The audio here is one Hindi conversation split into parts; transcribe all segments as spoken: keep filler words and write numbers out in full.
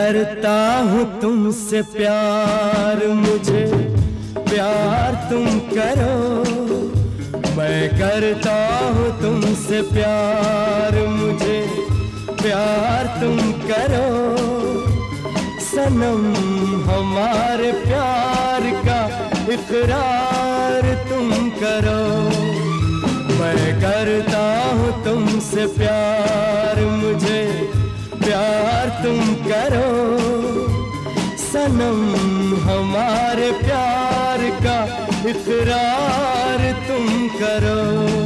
करता हूँ तुमसे प्यार, मुझे प्यार तुम करो। मैं करता हूँ तुमसे प्यार, मुझे प्यार तुम करो। सनम हमारे प्यार का इकरार तुम करो। मैं करता हूँ तुमसे प्यार, मुझे प्यार तुम करो। सनम हमारे प्यार का इकरार तुम करो।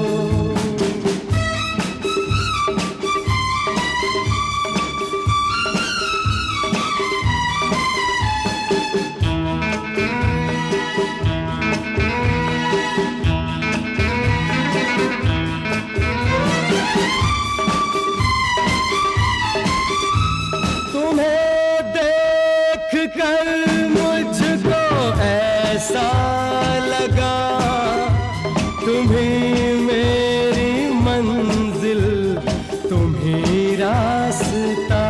कर मुझको ऐसा लगा, तुम ही मेरी मंजिल, तुम ही रास्ता।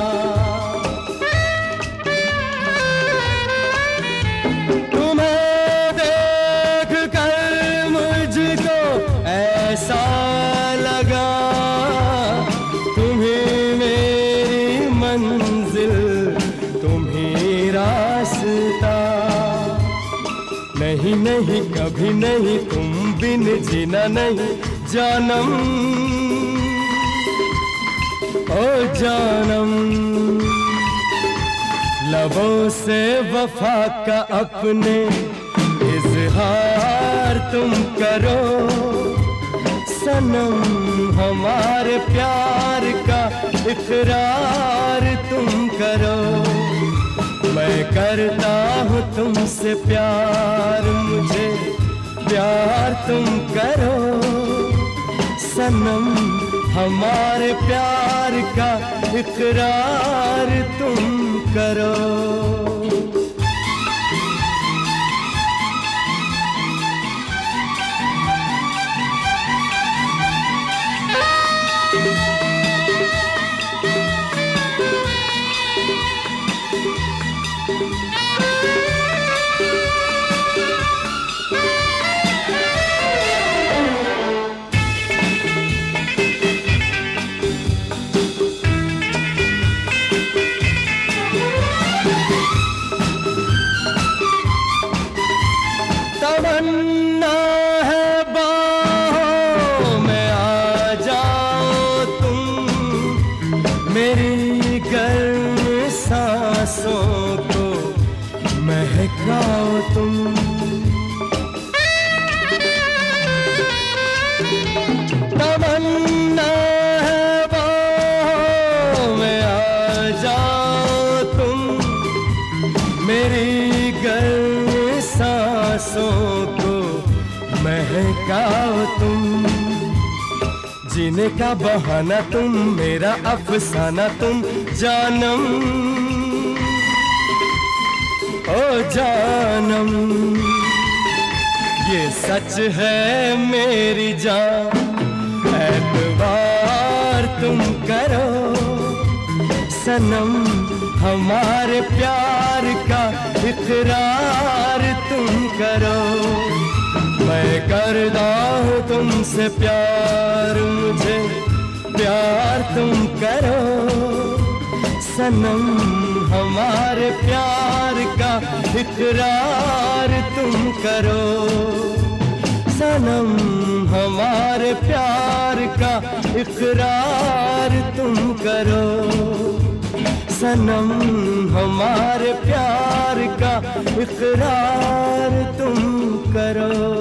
तुम्हें देख कर मुझको ऐसा लगा, तुम ही मेरी मंजिल, तुम ही रास्ता। नहीं नहीं कभी नहीं, तुम बिन जीना नहीं जानम, ओ जानम। लबों से वफा का अपने इजहार तुम करो। सनम हमारे प्यार का इकरार तुम करो। मैं करता हूँ तुमसे प्यार, मुझे प्यार तुम करो। सनम हमारे प्यार का इकरार तुम करो। तमन्ना है बाहों में आ जाओ तुम, मेरी गर्म सांसों को महकाओ तुम। तमन्ना है बाहों में आ जाओ तुम, मेरी गर्म सांसों को महकाओ तुम। जीने का बहाना तुम, मेरा अफसाना तुम जानम, ओ जानम। ये सच है मेरी जान, एतबार तुम करो। सनम हमारे प्यार का इकरार तुम करो। मैं करता हूँ तुमसे प्यार, मुझे प्यार तुम करो। सनम हमारे प्यार का इकरार तुम करो। सनम हमारे प्यार का इकरार तुम करो। सनम हमारे प्यार का इकरार तुम करो।